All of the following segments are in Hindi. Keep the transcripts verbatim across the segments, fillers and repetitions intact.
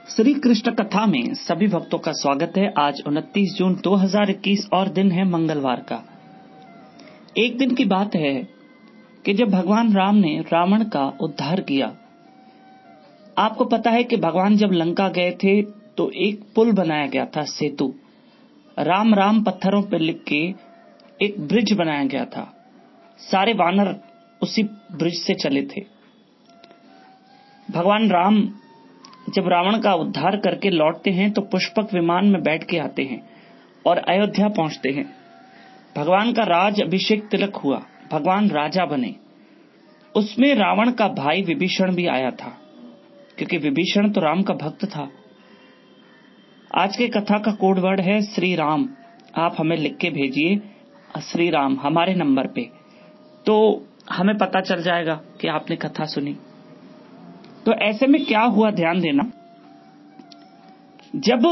श्री कृष्ण कथा में सभी भक्तों का स्वागत है। आज उनतीस जून दो हज़ार इक्कीस और दिन है मंगलवार का। एक दिन की बात है कि जब भगवान राम ने रावण का उद्धार किया। आपको पता है कि भगवान जब लंका गए थे तो एक पुल बनाया गया था, सेतु। राम राम पत्थरों पर लिख के एक ब्रिज बनाया गया था। सारे वानर उसी ब्रिज से चले थे। भगवान राम जब रावण का उद्धार करके लौटते हैं तो पुष्पक विमान में बैठ के आते हैं और अयोध्या पहुंचते हैं। भगवान का राज अभिषेक तिलक हुआ, भगवान राजा बने। उसमें रावण का भाई विभीषण भी आया था, क्योंकि विभीषण तो राम का भक्त था। आज के कथा का कोड वर्ड है श्री राम। आप हमें लिख के भेजिए श्री राम हमारे नंबर पे, तो हमें पता चल जाएगा कि आपने कथा सुनी। तो ऐसे में क्या हुआ, ध्यान देना। जब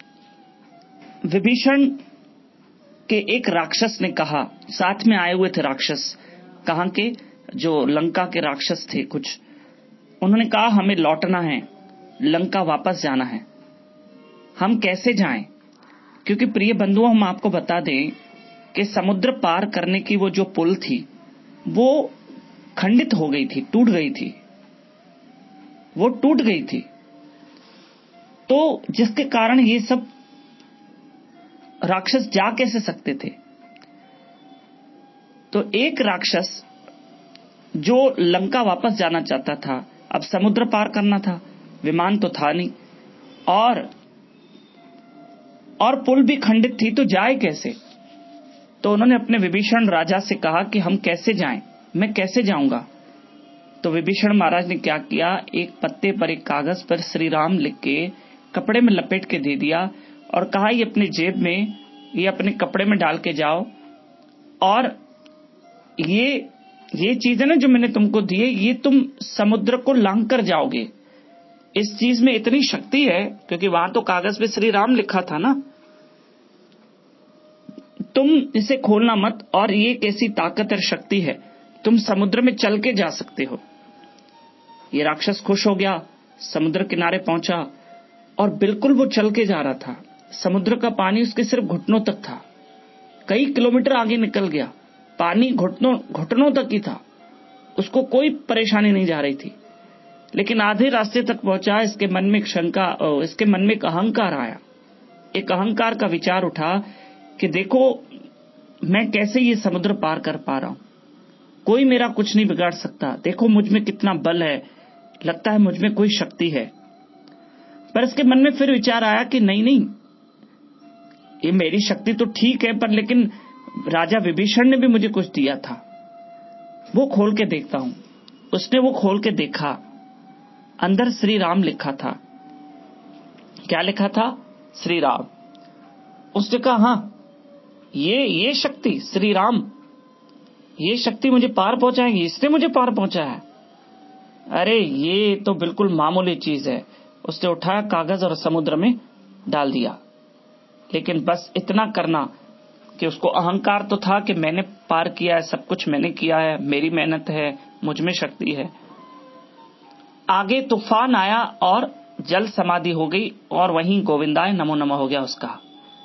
विभीषण के एक राक्षस ने कहा, साथ में आए हुए थे राक्षस, कहां के, जो लंका के राक्षस थे कुछ, उन्होंने कहा हमें लौटना है, लंका वापस जाना है। हम कैसे जाएं? क्योंकि प्रिय बंधुओं, हम आपको बता दें कि समुद्र पार करने की वो जो पुल थी वो खंडित हो गई थी, टूट गई थी, वो टूट गई थी। तो जिसके कारण ये सब राक्षस जा कैसे सकते थे? तो एक राक्षस जो लंका वापस जाना चाहता था, अब समुद्र पार करना था, विमान तो था नहीं, और और पुल भी खंडित थी, तो जाए कैसे? तो उन्होंने अपने विभीषण राजा से कहा कि हम कैसे जाएं, मैं कैसे जाऊंगा? तो विभीषण महाराज ने क्या किया, एक पत्ते पर, एक कागज पर श्री राम लिख के कपड़े में लपेट के दे दिया और कहा ये अपने जेब में, ये अपने कपड़े में डाल के जाओ, और ये ये चीज है ना जो मैंने तुमको दी है, ये तुम समुद्र को लांघ कर जाओगे। इस चीज में इतनी शक्ति है, क्योंकि वहां तो कागज पे श्री राम लिखा था ना, तुम इसे खोलना मत, और ये कैसी ताकत और शक्ति है, तुम समुद्र में चल के जा सकते हो। ये राक्षस खुश हो गया, समुद्र किनारे पहुंचा और बिल्कुल वो चल के जा रहा था। समुद्र का पानी उसके सिर्फ घुटनों तक था, कई किलोमीटर आगे निकल गया, पानी घुटनों घुटनों तक ही था, उसको कोई परेशानी नहीं जा रही थी। लेकिन आधे रास्ते तक पहुंचा, इसके मन में एक शंका, इसके मन में एक अहंकार आया। एक अहंकार का विचार उठा कि देखो मैं कैसे ये समुद्र पार कर पा रहा हूं, कोई मेरा कुछ नहीं बिगाड़ सकता, देखो मुझ में कितना बल है, लगता है मुझ में कोई शक्ति है। पर इसके मन में फिर विचार आया कि नहीं नहीं, ये मेरी शक्ति तो ठीक है, पर लेकिन राजा विभीषण ने भी मुझे कुछ दिया था, वो खोल के देखता हूं। उसने वो खोल के देखा, अंदर श्री राम लिखा था। क्या लिखा था? श्री राम। उसने कहा हाँ, ये ये शक्ति श्री राम, ये शक्ति मुझे पार पहुंचाएगी, इसने मुझे पार पहुंचाया। अरे ये तो बिल्कुल मामूली चीज है। उसने उठाया कागज और समुद्र में डाल दिया। लेकिन बस इतना करना कि उसको अहंकार तो था कि मैंने पार किया है, सब कुछ मैंने किया है, मेरी मेहनत है, मुझ में शक्ति है। आगे तूफान आया और जल समाधि हो गई, और वहीं गोविंदाय नमो नमः हो गया उसका,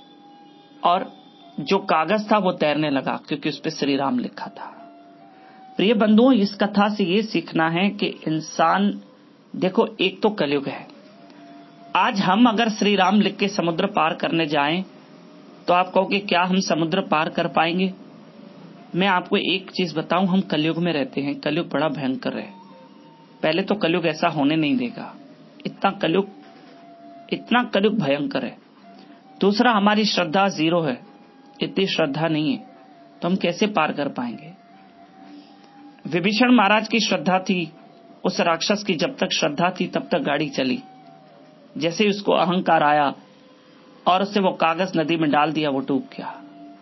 और जो कागज था वो तैरने लगा, क्योंकि उस पर श्री राम लिखा था। प्रिय बंधुओं, इस कथा से ये सीखना है कि इंसान, देखो एक तो कलयुग है। आज हम अगर श्री राम लिख के समुद्र पार करने जाएं तो आप कहोगे क्या हम समुद्र पार कर पाएंगे? मैं आपको एक चीज बताऊं, हम कलयुग में रहते हैं। कलयुग बड़ा भयंकर है। पहले तो कलयुग ऐसा होने नहीं देगा, इतना कलयुग इतना कलयुग भयंकर है। दूसरा, हमारी श्रद्धा जीरो है, इतनी श्रद्धा नहीं है, तो हम कैसे पार कर पाएंगे? विभीषण महाराज की श्रद्धा थी, उस राक्षस की जब तक श्रद्धा थी तब तक गाड़ी चली। जैसे ही उसको अहंकार आया और उससे वो कागज नदी में डाल दिया, वो डूब गया।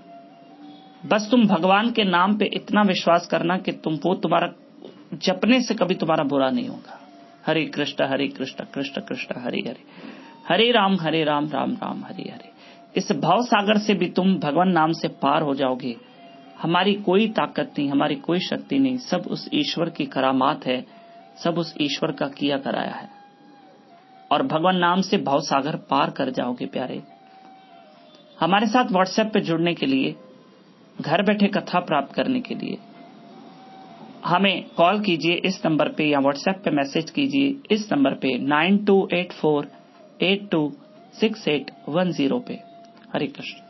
बस तुम भगवान के नाम पे इतना विश्वास करना कि तुम वो तुम्हारा जपने से कभी तुम्हारा बुरा नहीं होगा। हरे कृष्ण हरे कृष्ण कृष्ण कृष्ण हरे हरे, हरे राम हरे राम राम राम हरे हरे। इस भाव सागर से भी तुम भगवान नाम से पार हो जाओगे। हमारी कोई ताकत नहीं, हमारी कोई शक्ति नहीं, सब उस ईश्वर की करामात है, सब उस ईश्वर का किया कराया है। और भगवान नाम से भव सागर पार कर जाओगे प्यारे। हमारे साथ व्हाट्सएप पे जुड़ने के लिए, घर बैठे कथा प्राप्त करने के लिए हमें कॉल कीजिए इस नंबर पे या व्हाट्सएप पे मैसेज कीजिए इस नंबर पे nine two eight four eight two six eight one zero पे। हरे कृष्ण।